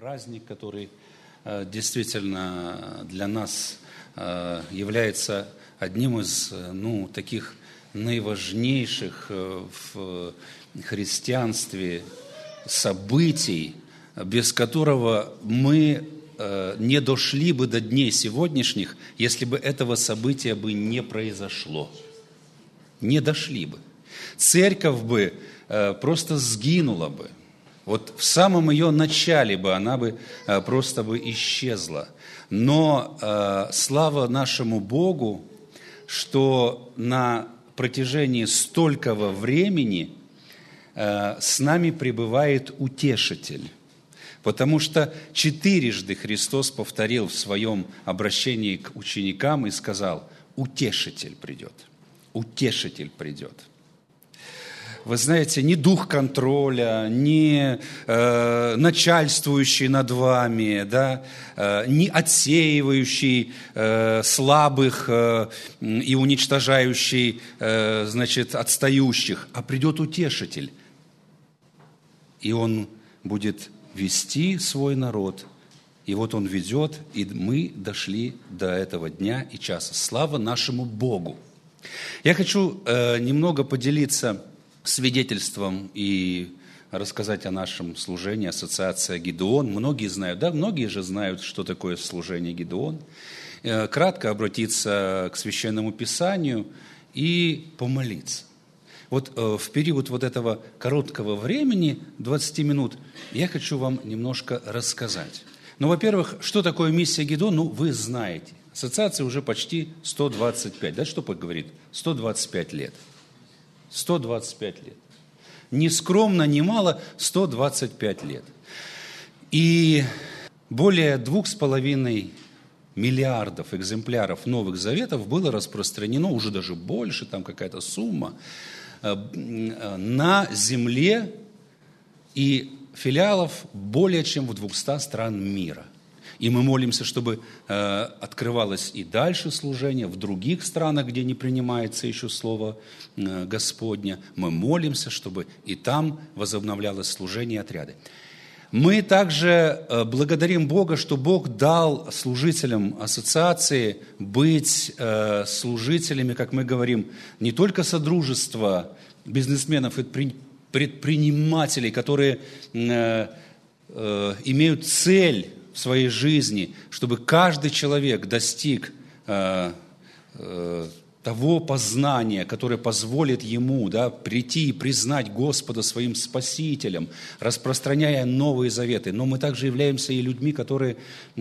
праздник, который действительно для нас является одним из таких наиважнейших в христианстве событий, без которого мы не дошли бы до дней сегодняшних, если бы этого события бы не произошло. Не дошли бы. Церковь бы просто сгинула бы. Вот в самом ее начале бы она бы просто бы исчезла. Но слава нашему Богу, что на протяжении столького времени с нами пребывает Утешитель. Потому что 4 Христос повторил в своем обращении к ученикам и сказал: Утешитель придет. Утешитель придет. Вы знаете, ни дух контроля, ни начальствующий над вами, да, ни отсеивающий слабых и уничтожающий, отстающих, а придет Утешитель. И Он будет вести свой народ. И вот Он ведет, и мы дошли до этого дня и часа. Слава нашему Богу! Я хочу немного поделиться свидетельством и рассказать о нашем служении, ассоциация Гидеон. Многие знают, да, многие же знают, что такое служение Гидеон. Кратко обратиться к Священному Писанию и помолиться. Вот в период вот этого короткого времени, 20 минут, я хочу вам немножко рассказать. Ну, во-первых, что такое миссия Гидеон? Ну, вы знаете. Ассоциация уже почти 125, да, что говорит? 125 лет. 125 лет. Ни скромно, ни мало, 125 лет. И более 2,5 миллиардов экземпляров Новых Заветов было распространено, уже даже больше, там какая-то сумма, на земле, и филиалов более чем в 200 стран мира. И мы молимся, чтобы открывалось и дальше служение в других странах, где не принимается еще Слово Господня. Мы молимся, чтобы и там возобновлялось служение и отряды. Мы также благодарим Бога, что Бог дал служителям ассоциации быть служителями, как мы говорим, не только содружества бизнесменов и предпринимателей, которые имеют цель в своей жизни, чтобы каждый человек достиг того познания, которое позволит ему, да, прийти и признать Господа своим Спасителем, распространяя новые заветы. Но мы также являемся и людьми, которые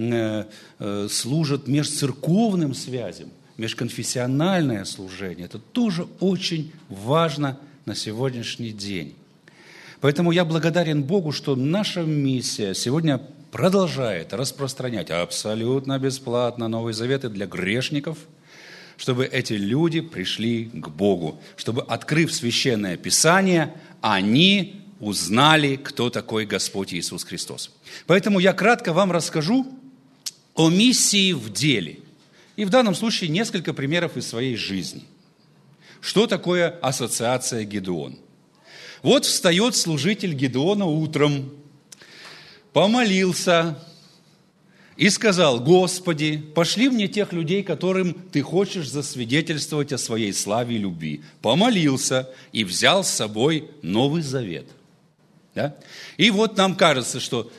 служат межцерковным связям, межконфессиональное служение. Это тоже очень важно на сегодняшний день. Поэтому я благодарен Богу, что наша миссия сегодня продолжает распространять абсолютно бесплатно Новые Заветы для грешников, чтобы эти люди пришли к Богу, чтобы, открыв Священное Писание, они узнали, кто такой Господь Иисус Христос. Поэтому я кратко вам расскажу о миссии в деле. И в данном случае несколько примеров из своей жизни. Что такое ассоциация Гидеон? Вот встает служитель Гидеона утром, помолился и сказал: Господи, пошли мне тех людей, которым Ты хочешь засвидетельствовать о своей славе и любви. Помолился и взял с собой Новый Завет. Да? И вот нам кажется, что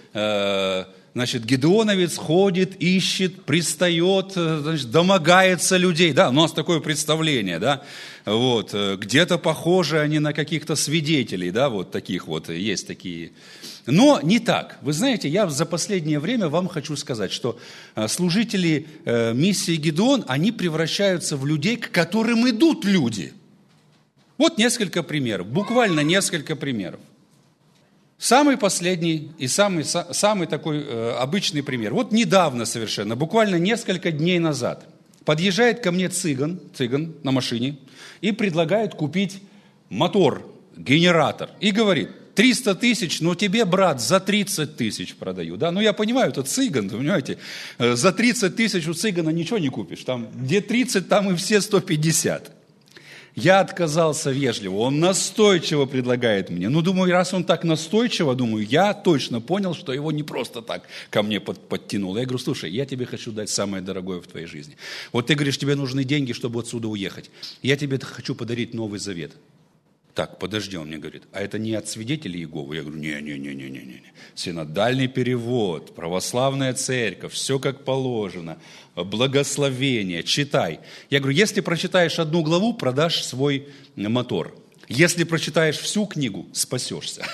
Гидеоновец ходит, ищет, пристает, домогается людей. Да, у нас такое представление, да. Вот, где-то похожи они на каких-то свидетелей, да, вот таких вот, есть такие. Но не так. Вы знаете, я за последнее время вам хочу сказать, что служители миссии Гидеон, они превращаются в людей, к которым идут люди. Вот несколько примеров, буквально несколько примеров. Самый последний и самый такой обычный пример. Вот недавно совершенно, буквально несколько дней назад, подъезжает ко мне цыган на машине и предлагает купить мотор, генератор. И говорит: 300 тысяч, но тебе, брат, за 30 тысяч продаю. Да? Ну, я понимаю, это цыган, понимаете. За 30 тысяч у цыгана ничего не купишь. Там, где 30, там и все 150. Я отказался вежливо, он настойчиво предлагает мне. Ну, думаю, раз он так настойчиво, думаю, я точно понял, что его не просто так ко мне подтянул. Я говорю, слушай, я тебе хочу дать самое дорогое в твоей жизни. Вот ты говоришь, тебе нужны деньги, чтобы отсюда уехать. Я тебе хочу подарить Новый Завет. Так, подожди, он мне говорит, а это не от свидетелей Иеговы? Я говорю, не. Синодальный перевод, православная церковь, все как положено, благословение, читай. Я говорю, если прочитаешь одну главу, продашь свой мотор. Если прочитаешь всю книгу, спасешься.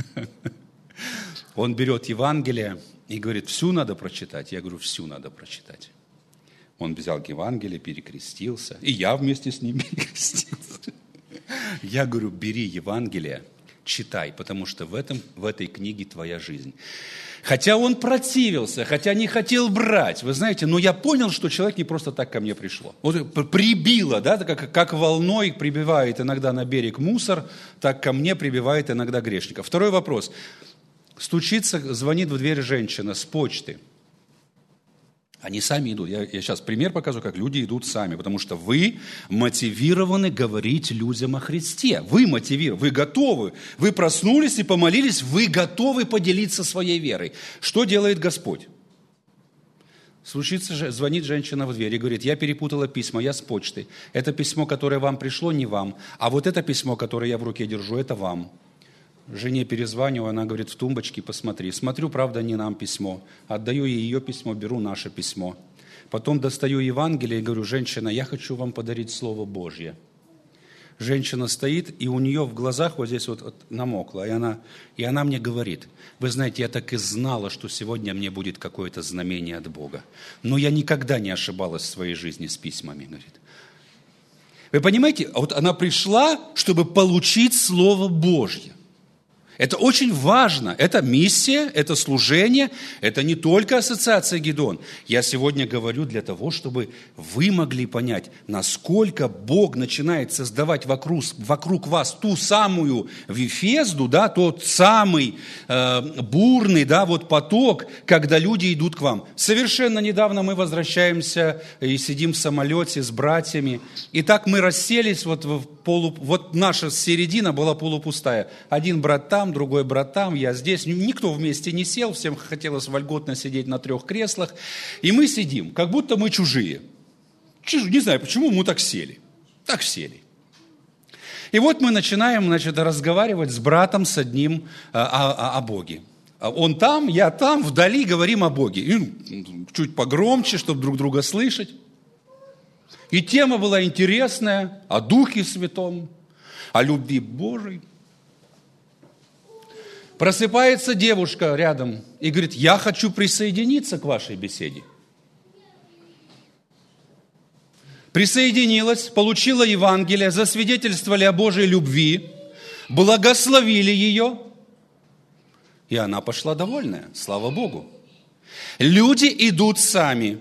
Он берет Евангелие и говорит, всю надо прочитать. Я говорю, всю надо прочитать. Он взял Евангелие, перекрестился, и я вместе с ним перекрестился. Я говорю, бери Евангелие, читай, потому что в этой книге твоя жизнь. Хотя он противился, хотя не хотел брать, вы знаете, но я понял, что человек не просто так ко мне пришло. Вот прибило, да, как волной прибивает иногда на берег мусор, так ко мне прибивает иногда грешников. Второй вопрос. Стучится, звонит в дверь женщина с почты. Они сами идут. Я сейчас пример показываю, как люди идут сами, потому что вы мотивированы говорить людям о Христе. Вы мотивированы, вы готовы. Вы проснулись и помолились, вы готовы поделиться своей верой. Что делает Господь? Звонит женщина в дверь и говорит, я перепутала письма, я с почты. Это письмо, которое вам пришло, не вам. А вот это письмо, которое я в руке держу, это вам. Жене перезваниваю, она говорит, в тумбочке посмотри. Смотрю, правда, не нам письмо. Отдаю ей ее письмо, беру наше письмо. Потом достаю Евангелие и говорю, женщина, я хочу вам подарить Слово Божье. Женщина стоит, и у нее в глазах вот здесь вот намокло. И она мне говорит, вы знаете, я так и знала, что сегодня мне будет какое-то знамение от Бога. Но я никогда не ошибалась в своей жизни с письмами, говорит. Вы понимаете, вот она пришла, чтобы получить Слово Божье. Это очень важно. Это миссия, это служение, это не только ассоциация Гедеон. Я сегодня говорю для того, чтобы вы могли понять, насколько Бог начинает создавать вокруг вас ту самую Вифезду, да, тот самый бурный, да, вот поток, когда люди идут к вам. Совершенно недавно мы возвращаемся и сидим в самолете с братьями. И так мы расселись, вот наша середина была полупустая. Один брат там, другой брат там, я здесь. Никто вместе не сел, всем хотелось вольготно сидеть на 3 креслах. И мы сидим, как будто мы чужие. Не знаю, почему мы так сели. Так сели. И вот мы начинаем, разговаривать с братом, с одним о Боге. Он там, я там, вдали говорим о Боге. И чуть погромче, чтобы друг друга слышать. И тема была интересная, о Духе Святом, о любви Божией. Просыпается девушка рядом и говорит, я хочу присоединиться к вашей беседе. Присоединилась, получила Евангелие, засвидетельствовали о Божьей любви, благословили ее, и она пошла довольная, слава Богу. Люди идут сами.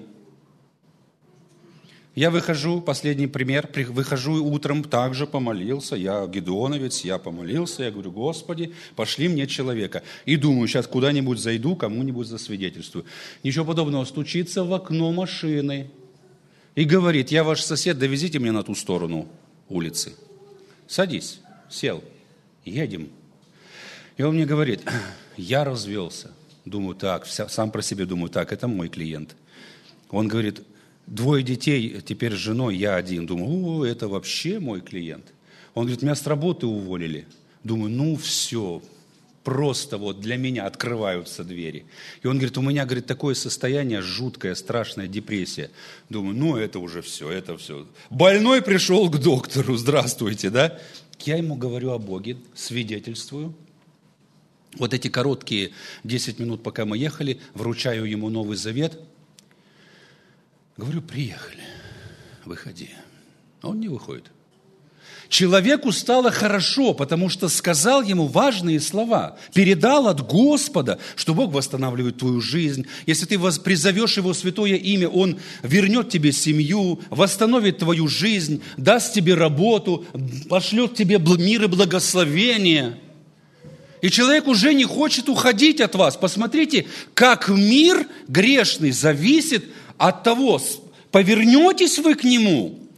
Я выхожу, последний пример, выхожу утром, также помолился, я гедеоновец, я помолился, я говорю, Господи, пошли мне человека. И думаю, сейчас куда-нибудь зайду, кому-нибудь засвидетельствую. Ничего подобного, стучится в окно машины и говорит, я ваш сосед, довезите меня на ту сторону улицы. Садись, сел, едем. И он мне говорит, я развелся. Думаю, так, сам про себя думаю, так, это мой клиент. Он говорит, 2 детей, теперь с женой, я один. Думаю, это вообще мой клиент. Он говорит, меня с работы уволили. Думаю, все, просто вот для меня открываются двери. И он говорит, у меня, говорит, такое состояние, жуткая, страшная депрессия. Думаю, это уже все, это все. Больной пришел к доктору, здравствуйте, да? Я ему говорю о Боге, свидетельствую. Вот эти короткие 10 минут, пока мы ехали, вручаю ему Новый Завет. Говорю, приехали, выходи. Он не выходит. Человеку стало хорошо, потому что сказал ему важные слова. Передал от Господа, что Бог восстанавливает твою жизнь. Если ты призовешь Его святое имя, Он вернет тебе семью, восстановит твою жизнь, даст тебе работу, пошлет тебе мир и благословение. И человек уже не хочет уходить от вас. Посмотрите, как мир грешный зависит от того, повернетесь вы к нему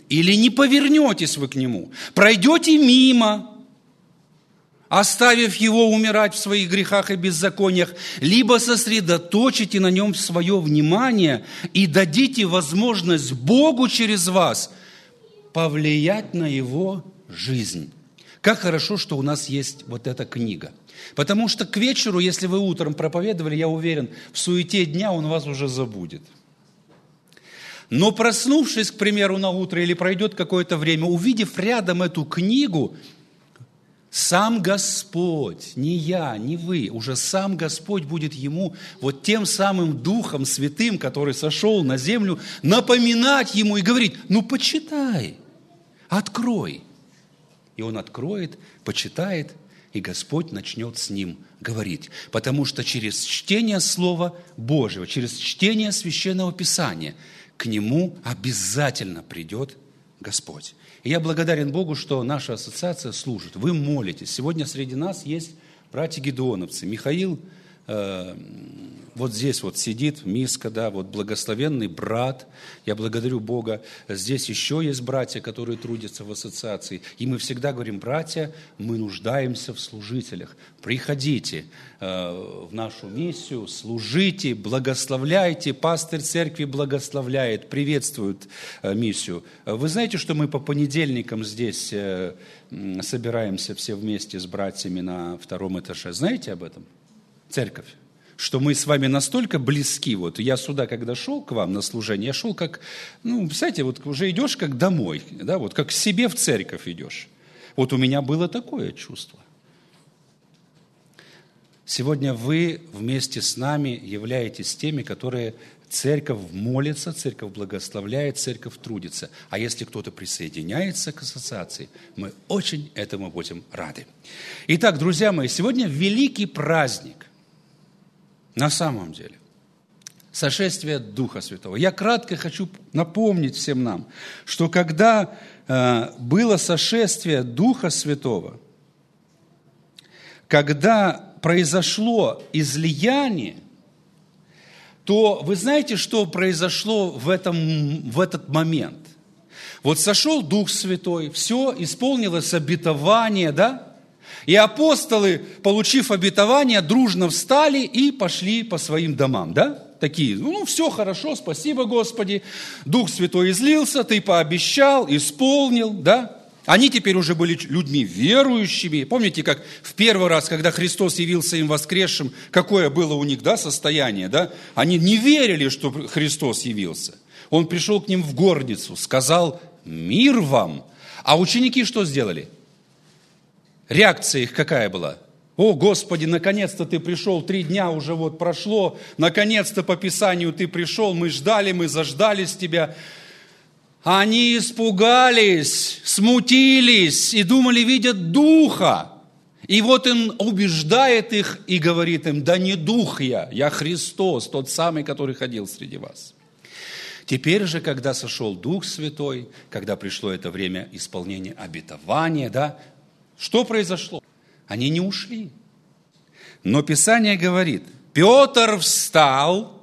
или не повернетесь вы к Нему, пройдете мимо, оставив Его умирать в своих грехах и беззакониях, либо сосредоточите на Нем свое внимание и дадите возможность Богу через вас повлиять на Его жизнь. Как хорошо, что у нас есть вот эта книга. Потому что к вечеру, если вы утром проповедовали, я уверен, в суете дня он вас уже забудет. Но проснувшись, к примеру, на утро или пройдет какое-то время, увидев рядом эту книгу, сам Господь, не я, не вы, уже сам Господь будет ему вот тем самым Духом Святым, который сошел на землю, напоминать ему и говорить: ну почитай, открой. И он откроет, почитает, и Господь начнет с ним говорить. Потому что через чтение Слова Божьего, через чтение Священного Писания к нему обязательно придет Господь. И я благодарен Богу, что наша ассоциация служит. Вы молитесь. Сегодня среди нас есть братья-гедеоновцы. Михаил вот здесь вот сидит, Миска, да, вот благословенный брат. Я благодарю Бога. Здесь еще есть братья, которые трудятся в ассоциации. И мы всегда говорим: братья, мы нуждаемся в служителях. Приходите в нашу миссию, служите, благословляйте. Пастырь церкви благословляет, приветствует миссию. Вы знаете, что мы по понедельникам здесь собираемся все вместе с братьями на 2 этаже? Знаете об этом? Церковь. Что мы с вами настолько близки. Вот я сюда, когда шел к вам на служение, я шел как, представляете, вот уже идешь как домой, да, вот как к себе в церковь идешь. Вот у меня было такое чувство. Сегодня вы вместе с нами являетесь теми, которые церковь молится, церковь благословляет, церковь трудится. А если кто-то присоединяется к ассоциации, мы очень этому будем рады. Итак, друзья мои, сегодня великий праздник. На самом деле, сошествие Духа Святого. Я кратко хочу напомнить всем нам, что когда было сошествие Духа Святого, когда произошло излияние, то вы знаете, что произошло в этот момент? Вот сошел Дух Святой, все, исполнилось обетование, да? И апостолы, получив обетование, дружно встали и пошли по своим домам, да? Такие, все хорошо, спасибо, Господи, Дух Святой излился, Ты пообещал, исполнил, да? Они теперь уже были людьми верующими. Помните, как в первый раз, когда Христос явился им воскресшим, какое было у них, да, состояние, да? Они не верили, что Христос явился. Он пришел к ним в горницу, сказал: «Мир вам!» А ученики что сделали? Реакция их какая была? О, Господи, наконец-то Ты пришел, 3 дня уже вот прошло, наконец-то по Писанию Ты пришел, мы ждали, мы заждались Тебя. Они испугались, смутились и думали, видят Духа. И вот Он убеждает их и говорит им: да не Дух я Христос, тот самый, который ходил среди вас. Теперь же, когда сошел Дух Святой, когда пришло это время исполнения обетования, да, что произошло? Они не ушли. Но Писание говорит: Петр встал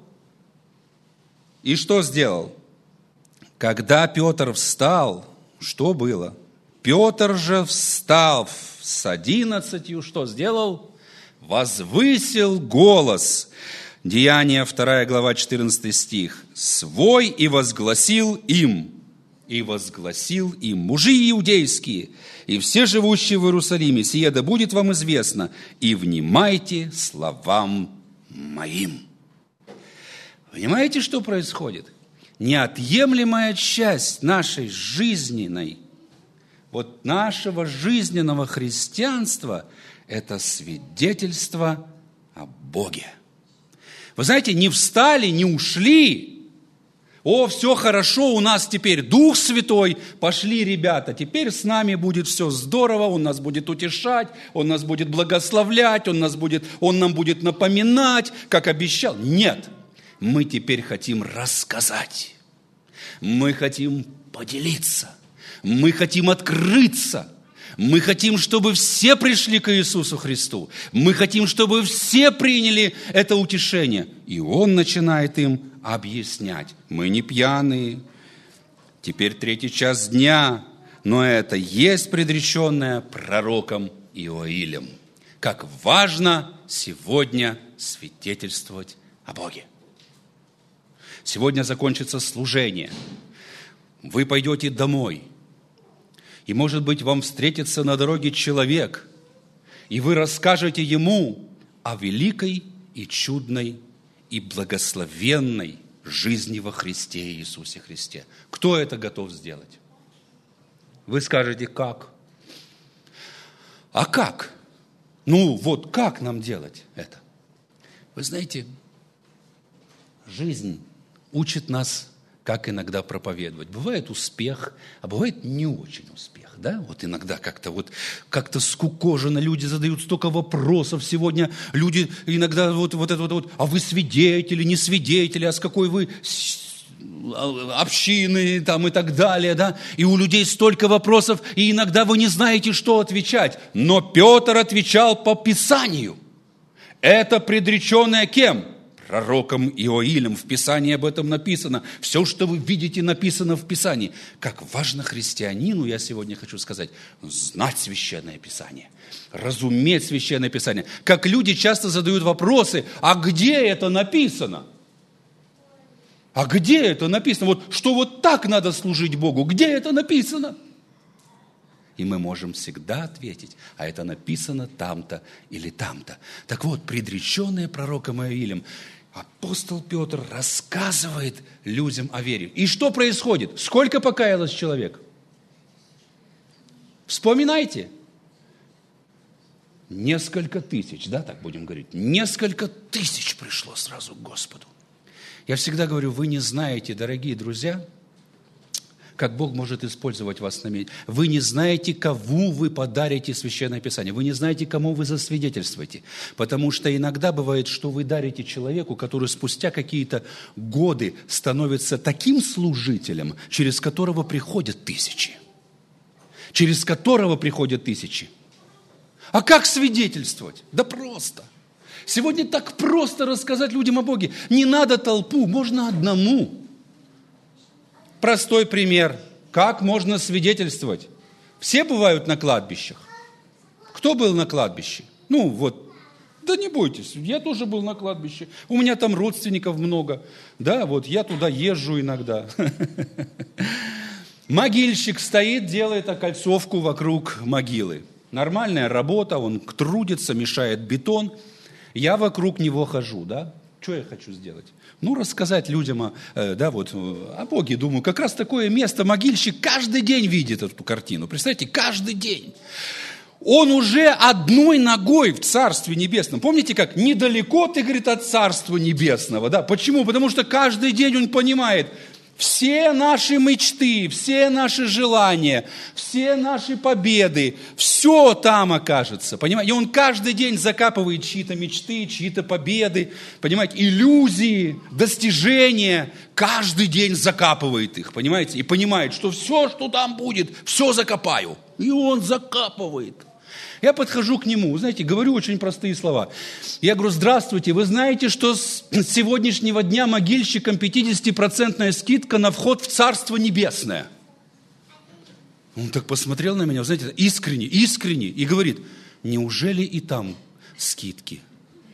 и что сделал? Когда Петр встал, что было? Петр же, встав с 11, что сделал? Возвысил голос. Деяния 2 глава 14 стих. Свой и возгласил им. И возгласил им: мужи иудейские, и все живущие в Иерусалиме, сие да будет вам известно, и внимайте словам моим. Понимаете, что происходит? Неотъемлемая часть нашей жизненной, вот нашего жизненного христианства – это свидетельство о Боге. Вы знаете, не встали, не ушли. О, все хорошо, у нас теперь Дух Святой, пошли, ребята, теперь с нами будет все здорово, Он нас будет утешать, Он нас будет благословлять, Он нам будет напоминать, как обещал. Нет, мы теперь хотим рассказать, мы хотим поделиться, мы хотим открыться, мы хотим, чтобы все пришли к Иисусу Христу, мы хотим, чтобы все приняли это утешение. И Он начинает им объяснять. Мы не пьяные, Теперь 3 час дня, но это есть предреченное пророком Иоилем. Как важно сегодня свидетельствовать о Боге. Сегодня закончится служение. Вы пойдете домой. И, может быть, вам встретится на дороге человек, и вы расскажете ему о великой и чудной и благословенной жизни во Христе Иисусе Христе. Кто это готов сделать? Вы скажете, как? А как? Ну, вот как нам делать это? Вы знаете, жизнь учит нас, как иногда проповедовать. Бывает успех, а бывает не очень успех. Да? Вот иногда как-то скукожено, люди задают столько вопросов сегодня. Люди иногда вот а вы свидетели, не свидетели, а с какой вы общины там, и так далее. Да? И у людей столько вопросов, и иногда вы не знаете, что отвечать. Но Петр отвечал по Писанию. Это предреченное кем? Пророком Иоилем. В Писании об этом написано. Все, что вы видите, написано в Писании. Как важно христианину, я сегодня хочу сказать, знать Священное Писание, разуметь Священное Писание. Как люди часто задают вопросы, а где это написано? А где это написано? Вот что вот так надо служить Богу. Где это написано? И мы можем всегда ответить, а это написано там-то или там-то. Так вот, предреченное пророком Иоилем, апостол Петр рассказывает людям о вере. И что происходит? Сколько покаялось человек? Вспоминайте. Несколько тысяч, да, так будем говорить. Несколько тысяч пришло сразу к Господу. Я всегда говорю, вы не знаете, дорогие друзья, как Бог может использовать вас на месте. Вы не знаете, кому вы подарите Священное Писание. Вы не знаете, кому вы засвидетельствуете. Потому что иногда бывает, что вы дарите человеку, который спустя какие-то годы становится таким служителем, через которого приходят тысячи. Через которого приходят тысячи. А как свидетельствовать? Да просто. Сегодня так просто рассказать людям о Боге. Не надо толпу, можно одному. Простой пример. Как можно свидетельствовать? Все бывают на кладбищах. Кто был на кладбище? Ну вот, да не бойтесь, я тоже был на кладбище. У меня там родственников много. Да, вот я туда езжу иногда. Могильщик стоит, делает окольцовку вокруг могилы. Нормальная работа, он трудится, мешает бетон. Я вокруг него хожу, да? Что я хочу сделать? Ну, рассказать людям о Боге. Думаю, как раз такое место могильщик каждый день видит эту картину. Представьте, каждый день. Он уже одной ногой в Царстве Небесном. Помните, как недалеко ты, говорит, от Царства Небесного. Да? Почему? Потому что каждый день он понимает, все наши мечты, все наши желания, все наши победы, все там окажется. Понимаете? И он каждый день закапывает чьи-то мечты, чьи-то победы, понимаете, иллюзии, достижения. Каждый день закапывает их, понимаете? И понимает, что все, что там будет, все закопаю. И он закапывает. Я подхожу к нему, знаете, говорю очень простые слова. Я говорю, здравствуйте, вы знаете, что с сегодняшнего дня могильщикам 50% скидка на вход в Царство Небесное? Он так посмотрел на меня, знаете, искренне, и говорит, неужели и там скидки?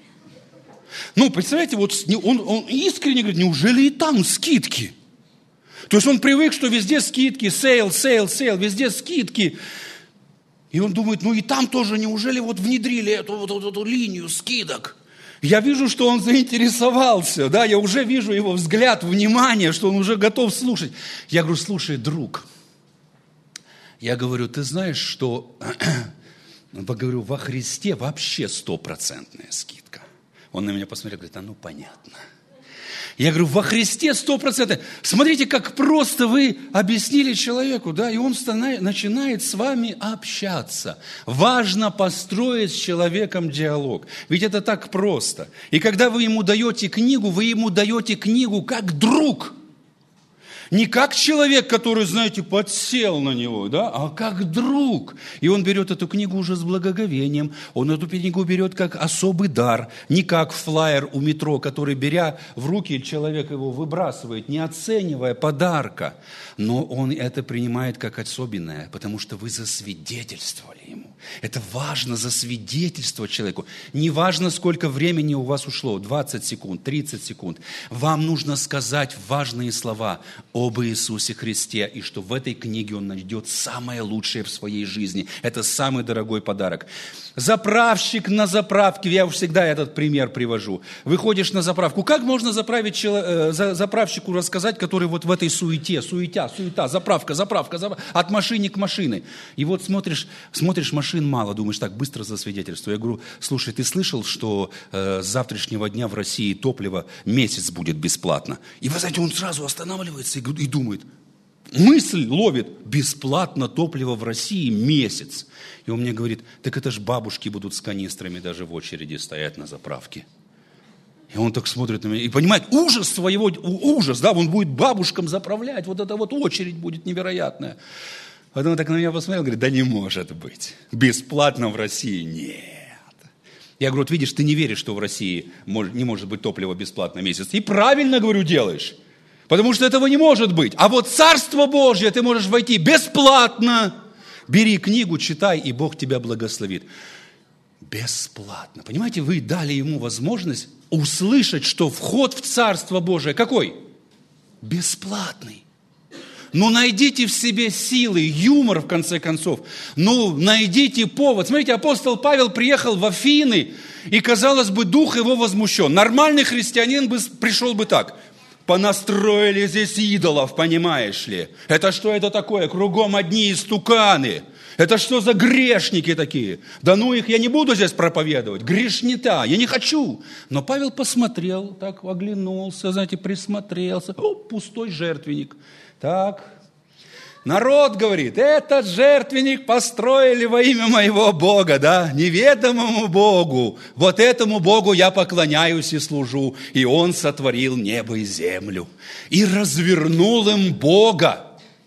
Ну, представляете, вот он искренне говорит, неужели и там скидки? То есть он привык, что везде скидки, сейл, везде скидки. И он думает, ну и там тоже, неужели вот внедрили эту линию скидок? Я вижу, что он заинтересовался, да, я уже вижу его взгляд, внимание, что он уже готов слушать. Я говорю, слушай, друг, я говорю, ты знаешь, что, говорю, во Христе вообще 100% скидка. Он на меня посмотрел, говорит, ну понятно. Я говорю, во Христе 100%. Смотрите, как просто вы объяснили человеку, да, и он начинает с вами общаться. Важно построить с человеком диалог. Ведь это так просто. И когда вы ему даете книгу как друг. Не как человек, который, знаете, подсел на него, да, а как друг. И он берет эту книгу уже с благоговением. Он эту книгу берет как особый дар. Не как флаер у метро, который, беря в руки, человек его выбрасывает, не оценивая подарка. Но он это принимает как особенное, потому что вы засвидетельствовали ему. Это важно засвидетельствовать человеку. Не важно, сколько времени у вас ушло, 20 секунд, 30 секунд. Вам нужно сказать важные слова об Иисусе Христе, и что в этой книге он найдет самое лучшее в своей жизни. Это самый дорогой подарок. Заправщик на заправке, я всегда этот пример привожу. Выходишь на заправку, как можно заправщику рассказать, который вот в этой суете, суета, заправка, от машины к машине. И вот смотришь, машин мало, думаешь, так, быстро засвидетельствую. Я говорю, слушай, ты слышал, что с завтрашнего дня в России топливо месяц будет бесплатно? И вы знаете, он сразу останавливается и думает, мысль ловит, бесплатно топливо в России месяц. И он мне говорит, так это ж бабушки будут с канистрами даже в очереди стоять на заправке. И он так смотрит на меня и понимает ужас, да, он будет бабушкам заправлять, вот эта вот очередь будет невероятная. Потом он так на меня посмотрел, говорит, да не может быть, бесплатно в России нет. Я говорю, вот видишь, ты не веришь, что в России не может быть топливо бесплатно месяц. И правильно, говорю, делаешь, потому что этого не может быть. А вот Царство Божье ты можешь войти бесплатно. Бери книгу, читай, и Бог тебя благословит. Бесплатно. Понимаете, вы дали ему возможность услышать, что вход в Царство Божие какой? Бесплатный. Ну, найдите в себе силы, юмор, в конце концов. Ну, найдите повод. Смотрите, апостол Павел приехал в Афины, и, казалось бы, дух его возмущен. Нормальный христианин бы пришел бы так. Понастроили здесь идолов, понимаешь ли? Это что это такое? Кругом одни истуканы. Это что за грешники такие? Да ну их, я не буду здесь проповедовать. Грешнита, я не хочу. Но Павел посмотрел, так оглянулся, знаете, присмотрелся. О, пустой жертвенник. Так, народ говорит, этот жертвенник построили во имя моего Бога, да, неведомому Богу. Вот этому Богу я поклоняюсь и служу. И Он сотворил небо и землю. И развернул им Бога.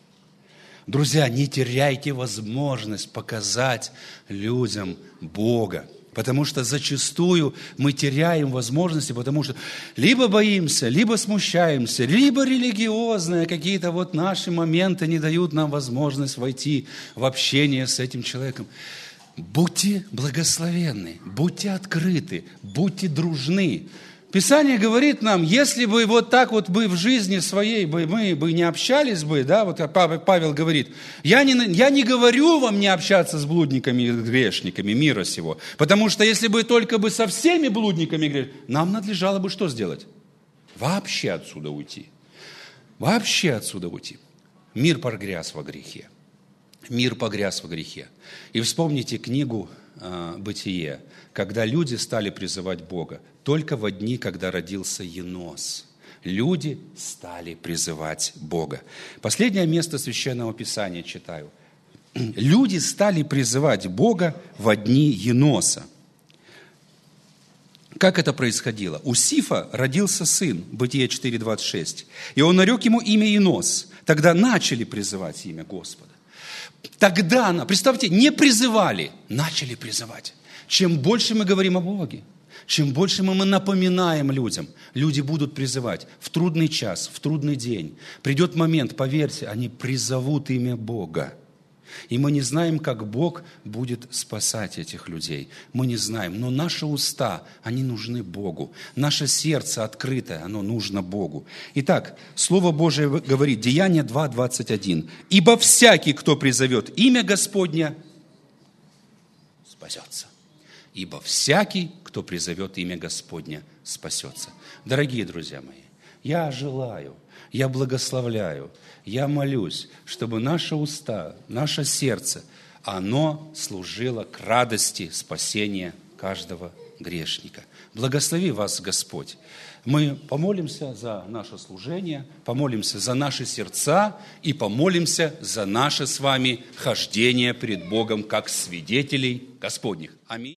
Друзья, не теряйте возможность показать людям Бога. Потому что зачастую мы теряем возможности, потому что либо боимся, либо смущаемся, либо религиозные какие-то вот наши моменты не дают нам возможность войти в общение с этим человеком. Будьте благословенны, будьте открыты, будьте дружны. Писание говорит нам, если бы вот так вот бы в жизни своей мы бы не общались бы, да, вот Павел говорит, я не говорю вам не общаться с блудниками и грешниками мира сего, потому что если бы только бы со всеми блудниками грешниками, нам надлежало бы что сделать? Вообще отсюда уйти. Вообще отсюда уйти. Мир погряз во грехе. Мир погряз во грехе. И вспомните книгу «Бытие», когда люди стали призывать Бога. Только во дни, когда родился Енос, люди стали призывать Бога. Последнее место Священного Писания читаю. Люди стали призывать Бога во дни Еноса. Как это происходило? У Сифа родился сын, Бытие 4:26, и он нарек ему имя Енос. Тогда начали призывать имя Господа. Тогда, представьте, не призывали, начали призывать. Чем больше мы говорим о Боге, чем больше мы напоминаем людям, люди будут призывать в трудный час, в трудный день. Придет момент, поверьте, они призовут имя Бога. И мы не знаем, как Бог будет спасать этих людей. Мы не знаем, но наши уста, они нужны Богу. Наше сердце открытое, оно нужно Богу. Итак, Слово Божие говорит, Деяния 2:21. «Ибо всякий, кто призовет имя Господня, спасется». Ибо всякий, кто призовет имя Господня, спасется. Дорогие друзья мои, я желаю, я благословляю, я молюсь, чтобы наши уста, наше сердце, оно служило к радости спасения каждого грешника. Благослови вас Господь. Мы помолимся за наше служение, помолимся за наши сердца и помолимся за наше с вами хождение пред Богом как свидетелей Господних. Аминь.